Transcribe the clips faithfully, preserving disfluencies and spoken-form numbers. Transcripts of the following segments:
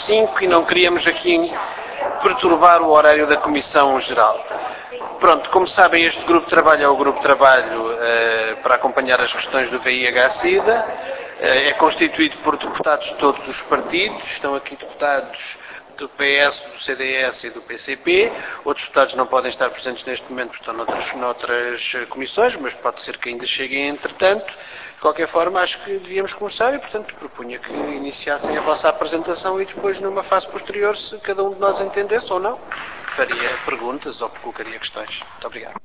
cinco e não queríamos aqui perturbar o horário da Comissão Geral. Pronto, como sabem, este grupo de trabalho é o grupo de trabalho uh, para acompanhar as questões do V I H SIDA. Uh, é constituído por deputados de todos os partidos, estão aqui deputados do P S, do C D S e do P C P. Outros deputados não podem estar presentes neste momento porque estão noutras, noutras comissões, mas pode ser que ainda cheguem entretanto. De qualquer forma, acho que devíamos começar e, portanto, propunha que iniciassem a vossa apresentação e depois, numa fase posterior, se cada um de nós entendesse ou não, faria perguntas ou colocaria questões. Muito obrigado.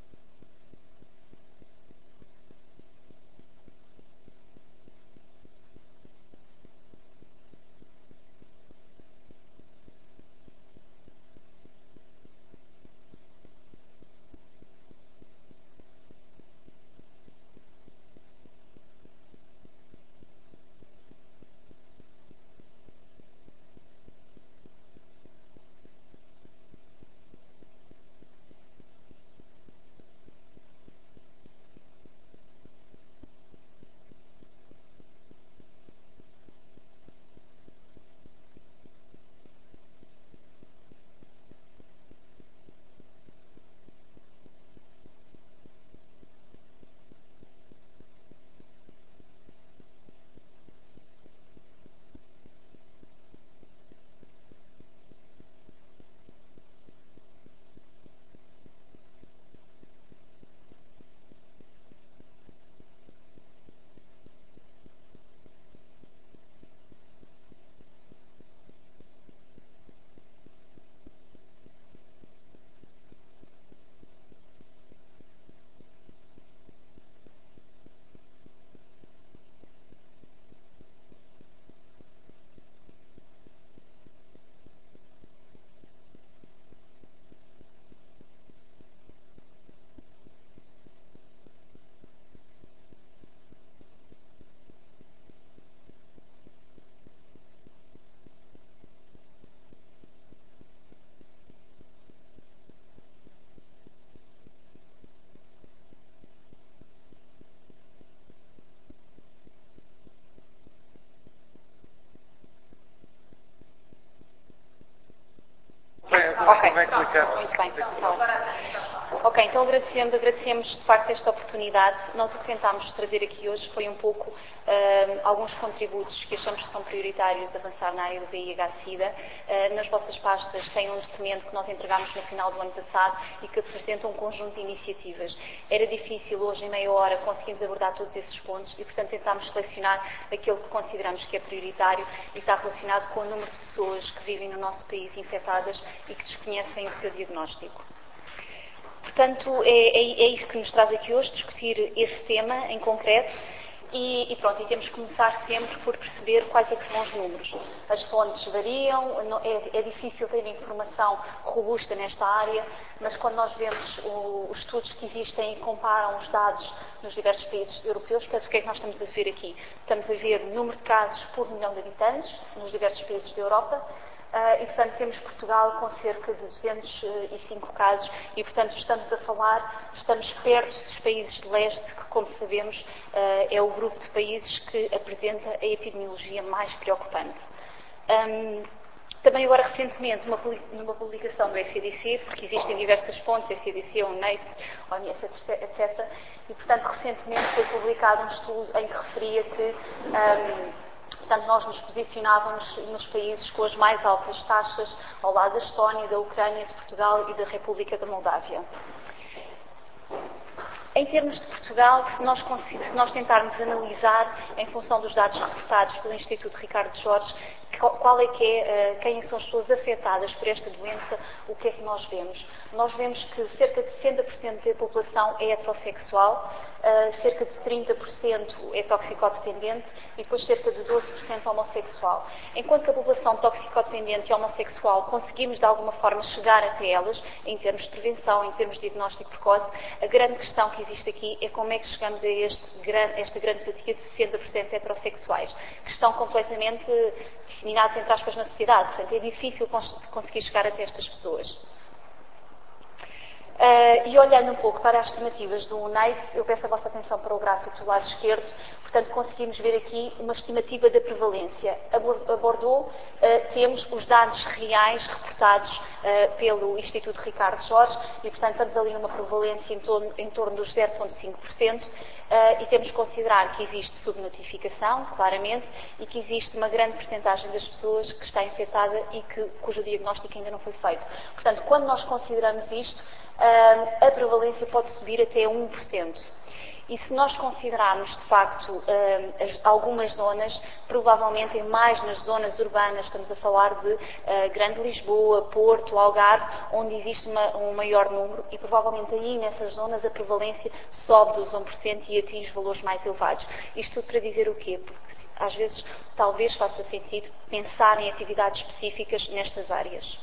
Ok, muito bem. Ok, então agradecemos, agradecemos de facto esta oportunidade. Nós o que tentámos trazer aqui hoje foi um pouco uh, alguns contributos que achamos que são prioritários avançar na área do V I H SIDA. Uh, nas vossas pastas tem um documento que nós entregámos no final do ano passado e que apresenta um conjunto de iniciativas. Era difícil hoje em meia hora conseguirmos abordar todos esses pontos e portanto tentámos selecionar aquele que consideramos que é prioritário e está relacionado com o número de pessoas que vivem no nosso país infectadas e que desconhecem o seu diagnóstico. Portanto, é, é, é isso que nos traz aqui hoje, discutir esse tema em concreto e, e pronto, e temos que começar sempre por perceber quais é que são os números. As fontes variam, é, é difícil ter informação robusta nesta área, mas quando nós vemos o, os estudos que existem e comparam os dados nos diversos países europeus, portanto, o que é que nós estamos a ver aqui? Estamos a ver o número de casos por milhão de habitantes nos diversos países da Europa. Uh, e, portanto, temos Portugal com cerca de duzentos e cinco casos e, portanto, estamos a falar, estamos perto dos países de leste, que, como sabemos, uh, é o grupo de países que apresenta a epidemiologia mais preocupante. Um, também agora, recentemente, numa, numa publicação do E C D C, porque existem diversas fontes, E C D C, o NAIDS, o O M S, etcétera, e, portanto, recentemente foi publicado um estudo em que referia que um, Portanto, nós nos posicionávamos nos países com as mais altas taxas, ao lado da Estónia, da Ucrânia, de Portugal e da República da Moldávia. Em termos de Portugal, se nós, se nós tentarmos analisar, em função dos dados reportados pelo Instituto Ricardo Jorge, qual é que é, quem são as pessoas afetadas por esta doença, o que é que nós vemos? Nós vemos que cerca de sessenta por cento da população é heterossexual, cerca de trinta por cento é toxicodependente e depois cerca de doze por cento homossexual. Enquanto que a população toxicodependente e homossexual conseguimos de alguma forma chegar até elas, em termos de prevenção, em termos de diagnóstico precoce, a grande questão que existe aqui é como é que chegamos a este, esta grande fatia de sessenta por cento heterossexuais, que estão completamente disseminados, entre aspas, na sociedade. Portanto, é difícil conseguir chegar até estas pessoas. Uh, e olhando um pouco para as estimativas do UNAIDS, eu peço a vossa atenção para o gráfico do lado esquerdo, portanto conseguimos ver aqui uma estimativa da prevalência. A Bordeaux uh, temos os dados reais reportados uh, pelo Instituto Ricardo Jorge e, portanto, estamos ali numa prevalência em torno, em torno dos zero vírgula cinco por cento. Uh, e temos que considerar que existe subnotificação, claramente, e que existe uma grande percentagem das pessoas que está infectada e que, cujo diagnóstico ainda não foi feito. Portanto, quando nós consideramos isto, uh, a prevalência pode subir até um por cento. E se nós considerarmos, de facto, uh, as, algumas zonas, provavelmente em mais nas zonas urbanas, estamos a falar de uh, Grande Lisboa, Porto, Algarve, onde existe uma, um maior número, e provavelmente aí nessas zonas a prevalência sobe dos um por cento e atinge valores mais elevados. Isto tudo para dizer o quê? Porque às vezes talvez faça sentido pensar em atividades específicas nestas áreas.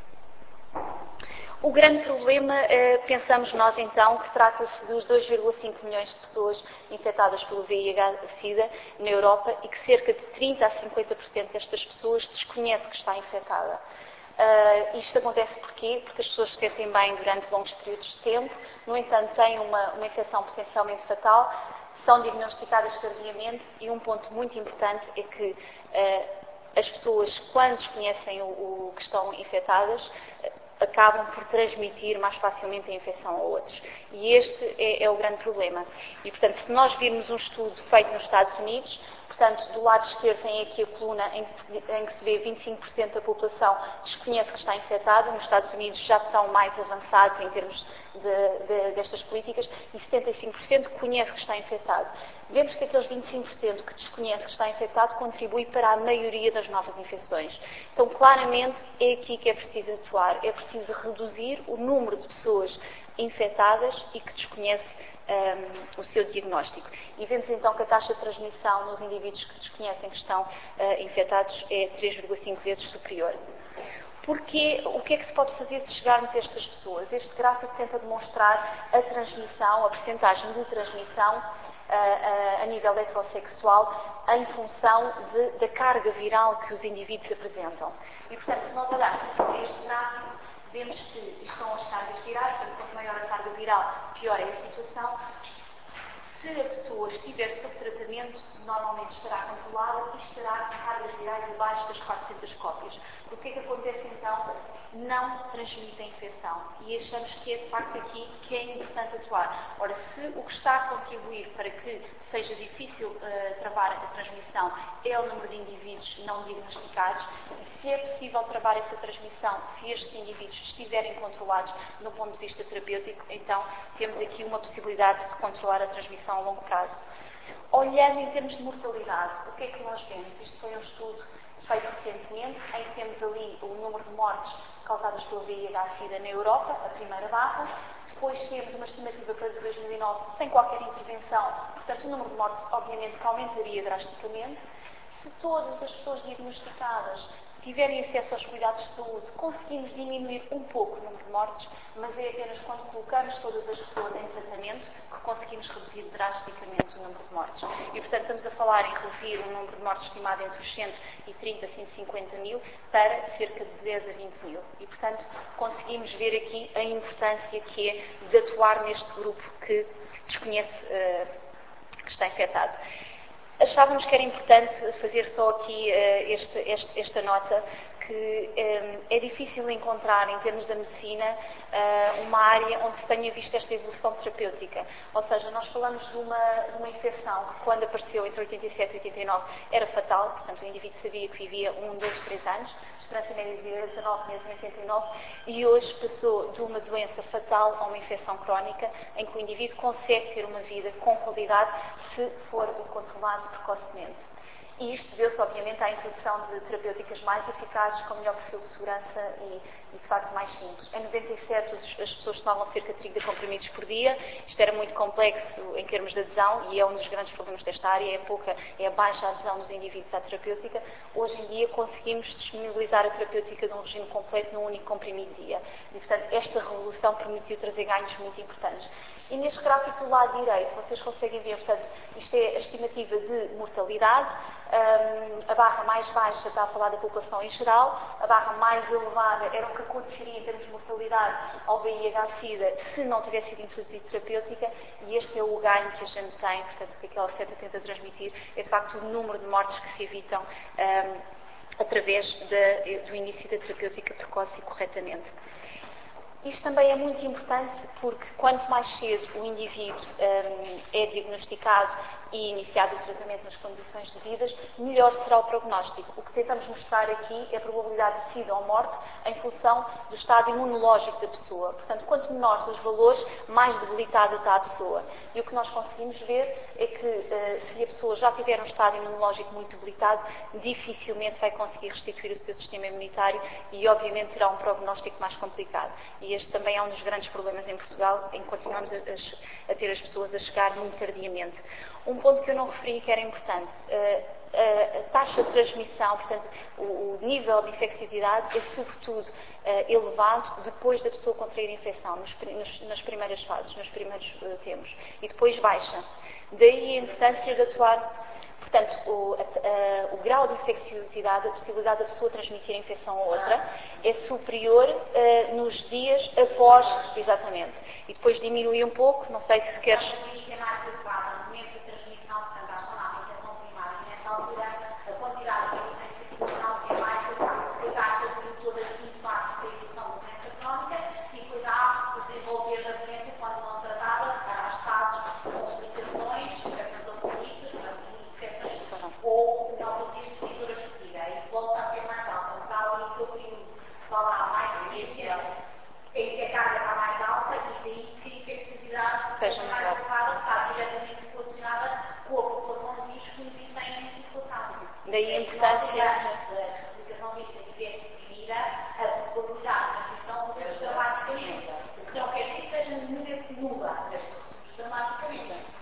O grande problema, eh, pensamos nós então, que trata-se dos dois vírgula cinco milhões de pessoas infectadas pelo V I H SIDA na Europa e que cerca de trinta a cinquenta por cento destas pessoas desconhece que está infectada. Uh, isto acontece porquê? Porque as pessoas se sentem bem durante longos períodos de tempo, no entanto têm uma, uma infecção potencialmente fatal, são diagnosticadas tardiamente e um ponto muito importante é que uh, as pessoas, quando desconhecem o, o que estão infectadas, acabam por transmitir mais facilmente a infecção a outros. E este é, é o grande problema. E, portanto, se nós virmos um estudo feito nos Estados Unidos, portanto, do lado esquerdo tem aqui a coluna em que, em que se vê vinte e cinco por cento da população desconhece que está infectada. Nos Estados Unidos já estão mais avançados em termos de, de, destas políticas e setenta e cinco por cento conhece que está infectado. Vemos que aqueles vinte e cinco por cento que desconhece que está infectado contribui para a maioria das novas infecções. Então, claramente, é aqui que é preciso atuar. É preciso reduzir o número de pessoas infectadas e que desconhece Um, o seu diagnóstico. E vemos então que a taxa de transmissão nos indivíduos que desconhecem que estão uh, infectados é três vírgula cinco vezes superior. Porque o que é que se pode fazer se chegarmos a estas pessoas? Este gráfico tenta demonstrar a transmissão, a percentagem de transmissão uh, uh, a nível heterossexual em função de, da carga viral que os indivíduos apresentam. E, portanto, se nós olharmos para este gráfico, vemos que isto são as cargas virais, portanto, quanto maior a carga viral, pior é a situação. Se a pessoa estiver sob tratamento, normalmente estará controlada e estará com cargas virais abaixo das quatrocentas cópias. O que é que acontece então? Não transmite a infecção. E achamos que é de facto aqui que é importante atuar. Ora, se o que está a contribuir para que seja difícil uh, travar a transmissão é o número de indivíduos não diagnosticados, e se é possível travar essa transmissão, se estes indivíduos estiverem controlados do ponto de vista terapêutico, então temos aqui uma possibilidade de controlar a transmissão a longo prazo. Olhando em termos de mortalidade, o que é que nós vemos? Isto foi um estudo feito recentemente, em que temos ali o número de mortes causadas pelo V I H SIDA na Europa, a primeira barra. Depois temos uma estimativa para dois mil e nove sem qualquer intervenção, portanto o número de mortes obviamente que aumentaria drasticamente. Se todas as pessoas diagnosticadas tiverem acesso aos cuidados de saúde, conseguimos diminuir um pouco o número de mortes, mas é apenas quando colocamos todas as pessoas em tratamento que conseguimos reduzir drasticamente o número de mortes. E, portanto, estamos a falar em reduzir o número de mortes estimado entre os cento e trinta a cento e cinquenta mil para cerca de dez a vinte mil. E, portanto, conseguimos ver aqui a importância que é de atuar neste grupo que desconhece uh, que está infectado. Achávamos que era importante fazer só aqui uh, este, este, esta nota, que um, é difícil encontrar, em termos da medicina, uh, uma área onde se tenha visto esta evolução terapêutica. Ou seja, nós falamos de uma, de uma infecção que, quando apareceu entre oitenta e sete e oitenta e nove, era fatal, portanto o indivíduo sabia que vivia um, dois, três anos, esperança média de vida era dezanove meses em oitenta e nove, e hoje passou de uma doença fatal a uma infecção crónica, em que o indivíduo consegue ter uma vida com qualidade se for controlado precocemente. E isto deu-se, obviamente, à introdução de terapêuticas mais eficazes, com melhor perfil de segurança e, e, de facto, mais simples. Em noventa e sete, as pessoas tomavam cerca de trinta comprimidos por dia. Isto era muito complexo em termos de adesão e é um dos grandes problemas desta área, é a, pouca, é a baixa adesão dos indivíduos à terapêutica. Hoje em dia, conseguimos disponibilizar a terapêutica de um regime completo num único comprimido dia. E, portanto, esta revolução permitiu trazer ganhos muito importantes. E neste gráfico do lado direito, vocês conseguem ver, portanto, isto é a estimativa de mortalidade. Um, a barra mais baixa está a falar da população em geral, a barra mais elevada era o que aconteceria em termos de mortalidade ao V I H-Sida se não tivesse sido introduzida terapêutica, e este é o ganho que a gente tem, portanto, o que aquela seta tenta transmitir, é de facto o número de mortes que se evitam um, através de, do início da terapêutica precoce e corretamente. Isto também é muito importante porque quanto mais cedo o indivíduo um, é diagnosticado e iniciado o tratamento nas condições devidas, melhor será o prognóstico. O que tentamos mostrar aqui é a probabilidade de sida ou morte em função do estado imunológico da pessoa. Portanto, quanto menores os valores, mais debilitada está a pessoa. E o que nós conseguimos ver é que uh, se a pessoa já tiver um estado imunológico muito debilitado, dificilmente vai conseguir restituir o seu sistema imunitário e, obviamente, terá um prognóstico mais complicado. E este também é um dos grandes problemas em Portugal, em que continuamos a, a, a ter as pessoas a chegar muito tardiamente. Um ponto que eu não referi que era importante, a, a, a taxa de transmissão, portanto, o, o nível de infecciosidade é sobretudo a, elevado depois da pessoa contrair a infecção, nos, nos, nas primeiras fases, nos primeiros uh, tempos, e depois baixa. Daí a importância de atuar. Portanto, o, a, a, o grau de infecciosidade, a possibilidade da pessoa transmitir a infecção a outra, é superior uh, nos dias após, exatamente. E depois diminui um pouco, não sei se queres... É mais adequada no momento da transmissão, portanto, à chamada infecção primária, e nessa altura a quantidade de infecção é mais adequada. Depois há aquele período todo assintomático da evolução da doença crónica, e depois há o desenvolver da doença quando não tratada, às fases com complicações, infecções oportunistas, ou neoplasias de fissura excessiva, e volta a ser mais alta. Está ali aquele período que lá mais resistência, em que a carga está mais alta, e daí que a infecciosidade seja mais elevada, está diretamente relacionada com a população de risco que tem a circulação. Daí a importância. Se a explicação médica estiver suprimida, a probabilidade de transmissão reduz dramaticamente. O que não quer dizer que seja nula, mas reduz dramaticamente.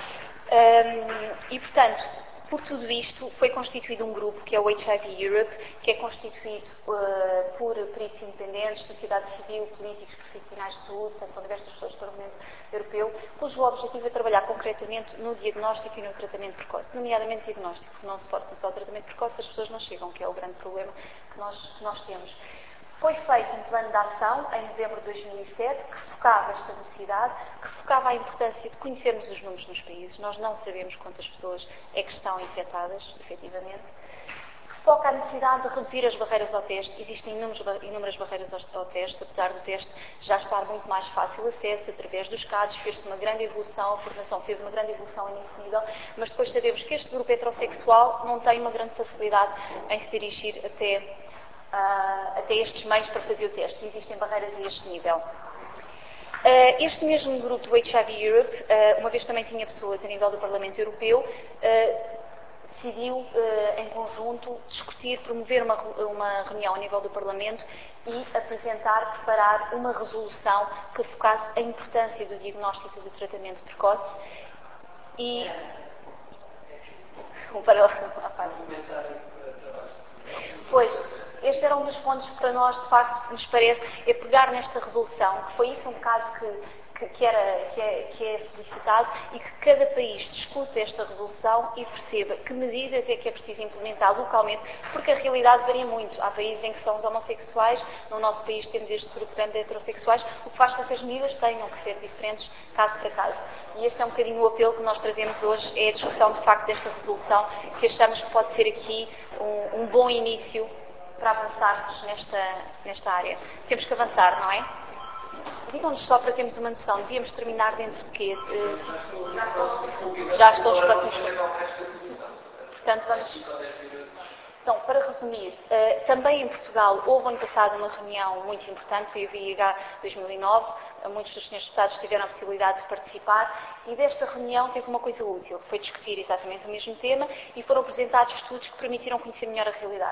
Um, e, portanto, por tudo isto, foi constituído um grupo, que é o H I V Europe, que é constituído uh, por peritos independentes, sociedade civil, políticos, profissionais de saúde, portanto, são diversas pessoas do Parlamento Europeu, cujo objetivo é trabalhar concretamente no diagnóstico e no tratamento precoce, nomeadamente diagnóstico, porque não se pode começar o tratamento precoce se as pessoas não chegam, que é o grande problema que nós, que nós temos. Foi feito um plano de ação em novembro de dois mil e sete que focava esta necessidade, que focava a importância de conhecermos os números nos países. Nós não sabemos quantas pessoas é que estão infectadas, efetivamente. Que foca a necessidade de reduzir as barreiras ao teste. Existem inúmeras barreiras ao teste, apesar do teste já estar muito mais fácil acesso através dos C A Ds, fez-se uma grande evolução, a coordenação fez uma grande evolução a nesse nível, mas depois sabemos que este grupo heterossexual não tem uma grande facilidade em se dirigir até... Uh, até estes meios para fazer o teste. Existem barreiras a este nível. Uh, este mesmo grupo do H I V Europe, uh, uma vez também tinha pessoas a nível do Parlamento Europeu, uh, decidiu uh, em conjunto discutir, promover uma, uma reunião a nível do Parlamento e apresentar, preparar uma resolução que focasse a importância do diagnóstico e do tratamento precoce e... Um paralelo à parte. Pois... Este era um dos pontos que para nós, de facto, nos parece, é pegar nesta resolução, que foi isso um caso que, que, que, era, que, é, que é solicitado, e que cada país discute esta resolução e perceba que medidas é que é preciso implementar localmente, porque a realidade varia muito. Há países em que são os homossexuais, no nosso país temos este grupo grande de heterossexuais, o que faz com que as medidas tenham que ser diferentes caso para caso. E este é um bocadinho o apelo que nós trazemos hoje, é a discussão, de facto, desta resolução, que achamos que pode ser aqui um, um bom início para avançarmos nesta, nesta área. Temos que avançar, não é? Digam-nos só para termos uma noção, devíamos terminar dentro de quê? Uh, já estou os próximos. Portanto, vamos... Então, para resumir, uh, também em Portugal houve ano passado uma reunião muito importante, foi o V I H dois mil e nove, uh, muitos dos senhores deputados tiveram a possibilidade de participar, e desta reunião teve uma coisa útil, foi discutir exatamente o mesmo tema, e foram apresentados estudos que permitiram conhecer melhor a realidade.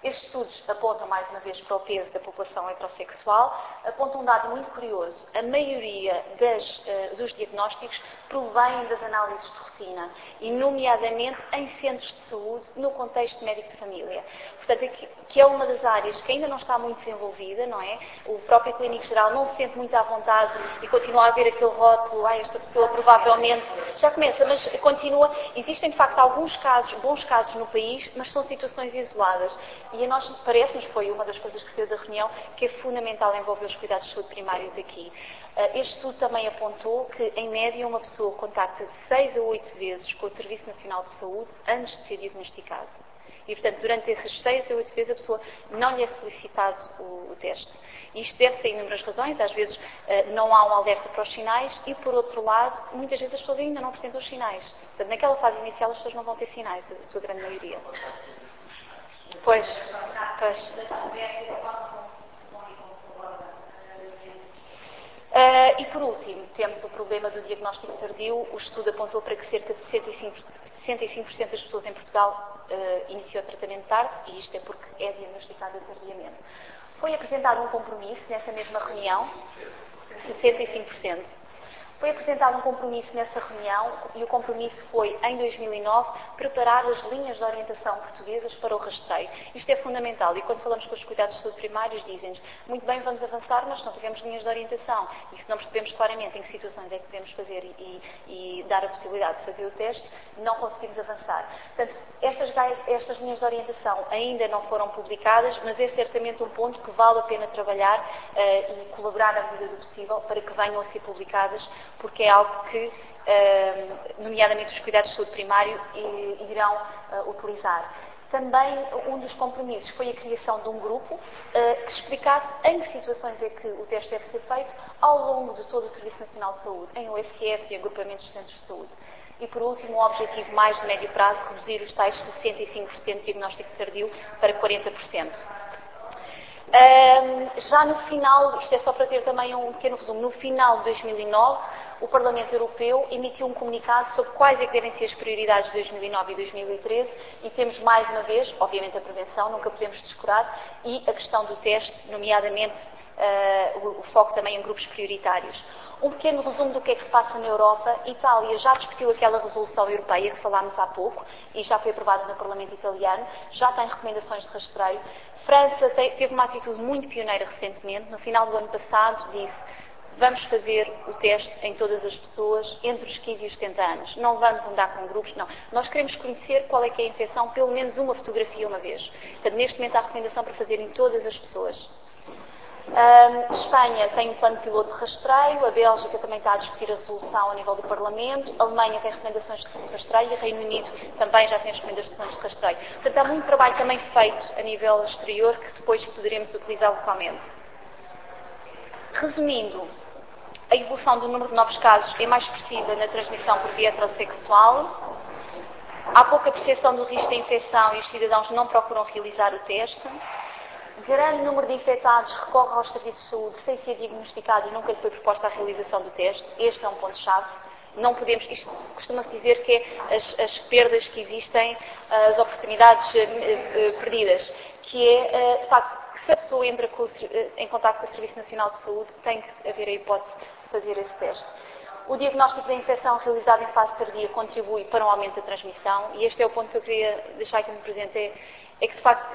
Estes estudos apontam, mais uma vez, para o peso da população heterossexual, apontam um dado muito curioso. A maioria das, uh, dos diagnósticos provém das análises de rotina, e nomeadamente em centros de saúde, no contexto médico de família. Portanto, aqui, que é uma das áreas que ainda não está muito desenvolvida, não é? O próprio clínico geral não se sente muito à vontade e continua a ver aquele rótulo, ah, esta pessoa provavelmente já começa, mas continua. Existem, de facto, alguns casos, bons casos no país, mas são situações isoladas. E a nós parece-nos, foi uma das coisas que saiu da reunião, que é fundamental envolver os cuidados de saúde primários aqui. Este estudo também apontou que, em média, uma pessoa contacta seis a oito vezes com o Serviço Nacional de Saúde antes de ser diagnosticado. E, portanto, durante essas seis a oito vezes a pessoa não lhe é solicitado o, o teste. Isto deve-se a inúmeras razões. Às vezes não há um alerta para os sinais e, por outro lado, muitas vezes as pessoas ainda não apresentam os sinais. Portanto, naquela fase inicial as pessoas não vão ter sinais, a sua grande maioria. Pois, pois. Uh, e, por último, temos o problema do diagnóstico tardio. O estudo apontou para que cerca de sessenta e cinco por cento das pessoas em Portugal uh, iniciou o tratamento tarde, e isto é porque é diagnosticada tardiamente. Foi apresentado um compromisso nessa mesma reunião, sessenta e cinco por cento. Foi apresentado um compromisso nessa reunião, e o compromisso foi, em dois mil e nove, preparar as linhas de orientação portuguesas para o rastreio. Isto é fundamental, e quando falamos com os cuidados de saúde primários, dizem-nos, muito bem, vamos avançar, mas se não tivermos linhas de orientação, e se não percebemos claramente em que situações é que devemos fazer e, e, e dar a possibilidade de fazer o teste, não conseguimos avançar. Portanto, estas, estas linhas de orientação ainda não foram publicadas, mas é certamente um ponto que vale a pena trabalhar uh, e colaborar à medida do possível para que venham a ser publicadas, porque é algo que, nomeadamente os cuidados de saúde primário, irão utilizar. Também um dos compromissos foi a criação de um grupo que explicasse em que situações é que o teste deve ser feito ao longo de todo o Serviço Nacional de Saúde, em O S Fs e agrupamentos de centros de saúde. E, por último, um objetivo mais de médio prazo, reduzir os tais sessenta e cinco por cento de diagnóstico tardio para quarenta por cento. Um, já no final, isto é só para ter também um pequeno resumo, no final de dois mil e nove, o Parlamento Europeu emitiu um comunicado sobre quais é que devem ser as prioridades de dois mil e nove e dois mil e treze, e temos mais uma vez, obviamente, a prevenção, nunca podemos descurar, e a questão do teste, nomeadamente uh, o, o foco também em grupos prioritários. Um pequeno resumo do que é que se passa na Europa. Itália já discutiu aquela resolução europeia que falámos há pouco e já foi aprovada no Parlamento italiano, já tem recomendações de rastreio. França teve uma atitude muito pioneira recentemente. No final do ano passado disse, vamos fazer o teste em todas as pessoas entre os quinze e os setenta anos. Não vamos andar com grupos, não. Nós queremos conhecer qual é que é a infecção, pelo menos uma fotografia uma vez. Portanto, neste momento há recomendação para fazer em todas as pessoas. Um, Espanha tem um plano piloto de rastreio, a Bélgica também está a discutir a resolução a nível do Parlamento, a Alemanha tem recomendações de rastreio e o Reino Unido também já tem as recomendações de rastreio. Portanto, há muito trabalho também feito a nível exterior que depois poderemos utilizar localmente. Resumindo, a evolução do número de novos casos é mais expressiva na transmissão por via heterossexual, há pouca percepção do risco de infecção e os cidadãos não procuram realizar o teste. Grande número de infectados recorre aos serviços de saúde sem ser diagnosticado e nunca lhe foi proposta a realização do teste. Este é um ponto-chave. Não podemos, isto costuma-se dizer que é as, as perdas que existem, as oportunidades uh, uh, perdidas, que é, uh, de facto, que se a pessoa entra com o, uh, em contato com o Serviço Nacional de Saúde, tem que haver a hipótese de fazer esse teste. O diagnóstico da infecção realizado em fase tardia contribui para um aumento da transmissão, e este é o ponto que eu queria deixar aqui no presente, é, é que de facto...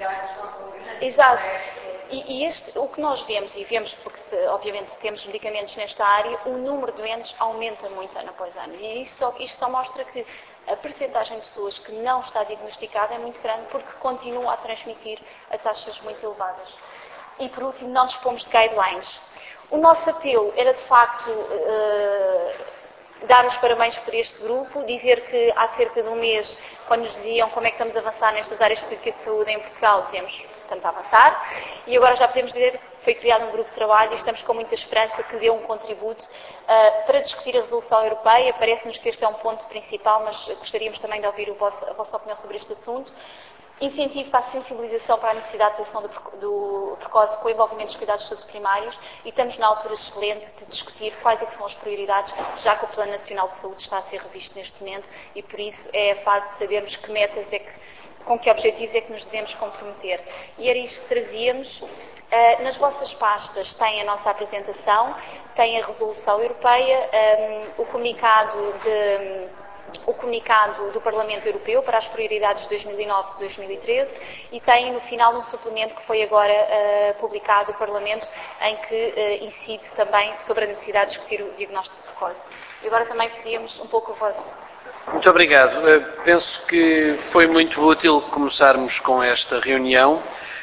Exato. E, e este, o que nós vemos, e vemos porque obviamente temos medicamentos nesta área, o número de doentes aumenta muito ano após ano. E isso só, isto só mostra que a percentagem de pessoas que não está diagnosticada é muito grande porque continua a transmitir a taxas muito elevadas. E por último, não dispomos de guidelines. O nosso apelo era de facto uh, dar os parabéns por este grupo, dizer que há cerca de um mês, quando nos diziam como é que estamos a avançar nestas áreas específicas de saúde em Portugal, dizemos estamos a avançar, e agora já podemos dizer que foi criado um grupo de trabalho e estamos com muita esperança que dê um contributo uh, para discutir a resolução europeia. Parece-nos que este é um ponto principal, mas gostaríamos também de ouvir o vosso, a vossa opinião sobre este assunto. Incentivo para a sensibilização para a necessidade de ação do, do precoce com o envolvimento dos cuidados de saúde primários, e estamos na altura excelente de discutir quais é que são as prioridades, já que o Plano Nacional de Saúde está a ser revisto neste momento, e por isso é a fase de sabermos que metas é que com que objetivos é que nos devemos comprometer. E era isto que trazíamos. Uh, nas vossas pastas tem a nossa apresentação, tem a resolução europeia, um, o comunicado de... o comunicado do Parlamento Europeu para as prioridades de dois mil e nove a dois mil e treze e tem no final um suplemento que foi agora uh, publicado do Parlamento em que uh, incide também sobre a necessidade de discutir o diagnóstico precoce. E agora também pedíamos um pouco o vosso... Muito obrigado. Uh, penso que foi muito útil começarmos com esta reunião.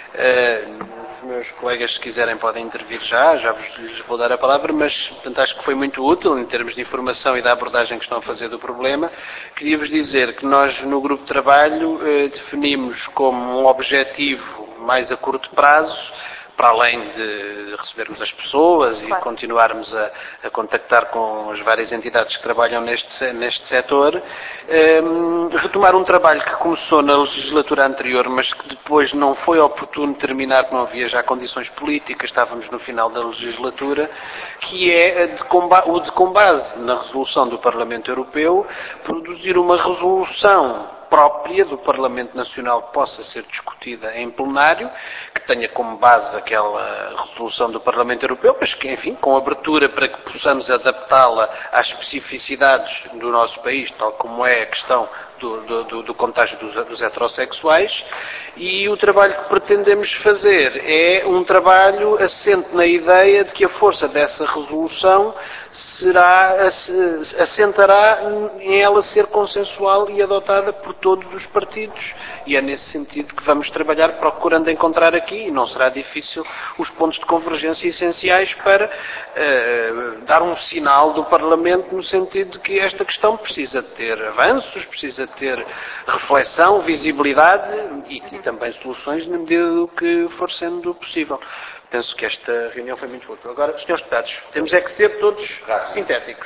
Uh, os meus colegas, se quiserem, podem intervir já, já vos, lhes vou dar a palavra, mas portanto, acho que foi muito útil em termos de informação e da abordagem que estão a fazer do problema. Queria-vos dizer que nós, no grupo de trabalho, eh, definimos como um objetivo mais a curto prazo, para além de recebermos as pessoas e claro. continuarmos a, a contactar com as várias entidades que trabalham neste, neste setor, um, retomar um trabalho que começou na legislatura anterior, mas que depois não foi oportuno terminar, porque não havia já condições políticas, estávamos no final da legislatura, que é de, o de, com base na resolução do Parlamento Europeu, produzir uma resolução própria do Parlamento Nacional que possa ser discutida em plenário, que tenha como base aquela resolução do Parlamento Europeu, mas que, enfim, com abertura para que possamos adaptá-la às especificidades do nosso país, tal como é a questão do, do, do contágio dos, dos heterossexuais, e o trabalho que pretendemos fazer é um trabalho assente na ideia de que a força dessa resolução será, assentará em ela ser consensual e adotada por todos os partidos, e é nesse sentido que vamos trabalhar procurando encontrar aqui, e não será difícil, os pontos de convergência essenciais para uh, dar um sinal do Parlamento no sentido de que esta questão precisa de ter avanços, precisa de ter reflexão, visibilidade e, e também soluções na medida do que for sendo possível. Penso que esta reunião foi muito útil. Agora, senhores deputados, temos é que ser todos sintéticos.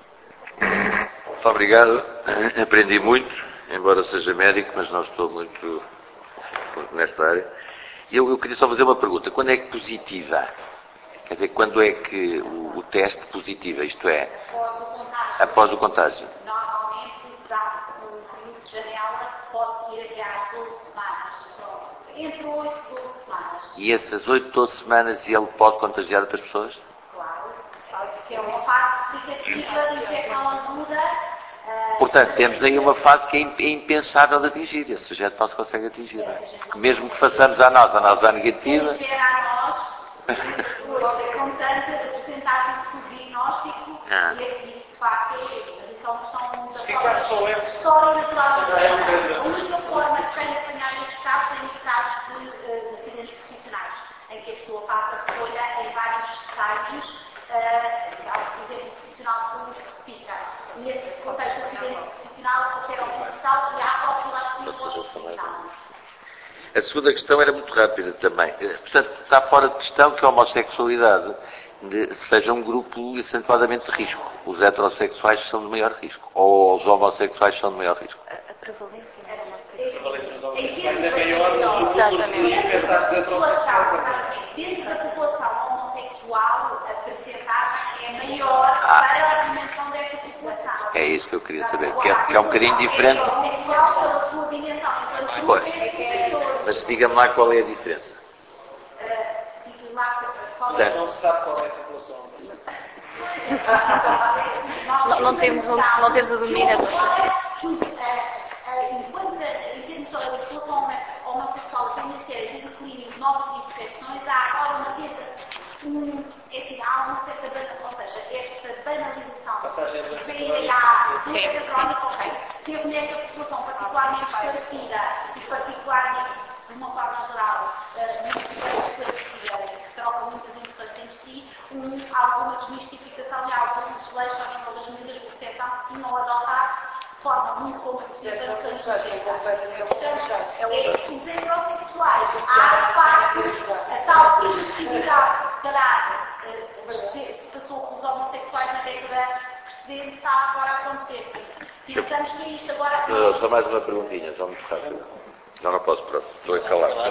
Muito obrigado. Aprendi muito, embora seja médico, mas não estou muito nesta área. Eu, eu queria só fazer uma pergunta. Quando é que positiva? Quer dizer, quando é que o, o teste positiva, isto é, após o contágio? Normalmente dá-se um período de janela que pode ir até às doze semanas. Entre oito e doze semanas. E essas oito, doze semanas ele pode contagiar outras pessoas? Claro. Porque é uma fase explicativa de infecção aguda. Portanto, temos aí uma fase que é impensável de atingir. Esse sujeito não se consegue atingir. Não é? Porque mesmo que façamos a nós, a nós a negativa... Temos que ver a nós, contando a porcentagem de subdiagnóstico, ah. e aqui, de facto, é então uma questão Se ficar só esse... história natural. A única forma de quem apanhar estes casos é nos casos de, uh, de acidentes profissionais, em que a pessoa faz a recolha em vários estágios, uh, por exemplo, o profissional de saúde que fica nesse contexto de acidente profissional, consegue a ocupação e há a possibilidade de pós-profissional. A segunda questão era muito rápida também. Portanto, está fora de questão que a homossexualidade de, seja um grupo acentuadamente de risco. Os heterossexuais são de maior risco. Ou os homossexuais são de maior risco. A, a prevalência da homossexualidade. A prevalência dos homossexuais é maior do que Exatamente. Dentro da população homossexual, a percentagem é maior ah. para a dimensão desta população. É isso que eu queria saber, que é, que é um bocadinho diferente. Pois, mas diga-me lá qual é a diferença. Não se sabe qual é a população. Não, não, temos, não, não temos o domínio. Enquanto em termos da população homossexual tem uma série de declínios, novas infecções, há agora uma certa, um, é assim, há uma certa banalização, ou seja, esta banalização. Passagem de Sim, há doença crónica, ok. Teve nesta população particularmente esclarecida e particularmente, de uma forma geral, muito esclarecida, que troca muitas impressões entre si, um, alguma desmistificação e algum desleixo ao nível das medidas de proteção que tinham adotado de forma muito competitiva no seu Portanto, os heterossexuais, há de facto a tal positividade que se calhar se passou com os homossexuais na década precedente, está agora a acontecer. Pensamos que é isto agora... Não, só mais uma perguntinha, só muito rápido. Não, não posso, pronto. Estou a calar. Não.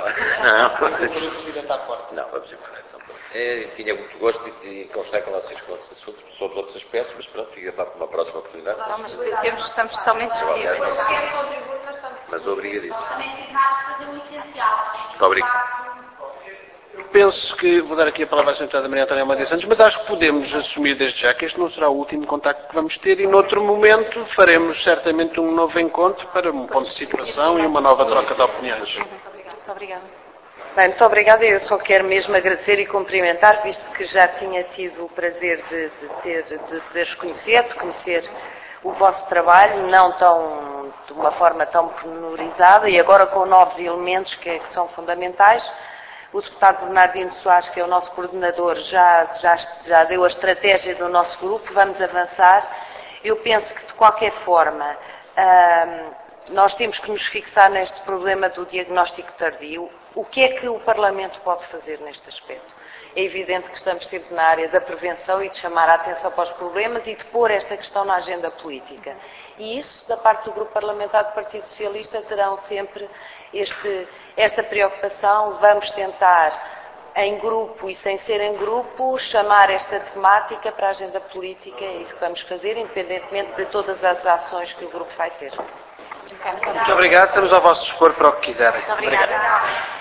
Não, vamos em frente. É, tinha muito gosto de conversar com vocês com outros assuntos, sobre outros aspectos, mas pronto, fica para uma próxima oportunidade. Não, mas temos, estamos totalmente disponíveis. Mas obrigadíssimo. Também tentar fazer o essencial. Muito obrigado. Eu penso que, vou dar aqui a palavra à senhora Maria Antónia Amadeu Santos, mas acho que podemos assumir desde já que este não será o último contacto que vamos ter e, noutro momento, faremos certamente um novo encontro para um ponto de situação e uma nova troca de opiniões. Muito obrigada. Bem, muito obrigada. Eu só quero mesmo agradecer e cumprimentar, visto que já tinha tido o prazer de, de ter, de ter conhecido, de conhecer o vosso trabalho, não tão, de uma forma tão pormenorizada, e agora com novos elementos que, que são fundamentais. O deputado Bernardino Soares, que é o nosso coordenador, já, já, já deu a estratégia do nosso grupo, vamos avançar. Eu penso que, de qualquer forma, hum, nós temos que nos fixar neste problema do diagnóstico tardio. O que é que o Parlamento pode fazer neste aspecto? É evidente que estamos sempre na área da prevenção e de chamar a atenção para os problemas e de pôr esta questão na agenda política. E isso, da parte do Grupo Parlamentar do Partido Socialista, terão sempre este, esta preocupação. Vamos tentar, em grupo e sem ser em grupo, chamar esta temática para a agenda política. É isso que vamos fazer, independentemente de todas as ações que o grupo vai ter. Muito obrigado. Estamos ao vosso dispor para o que quiserem. Muito obrigada.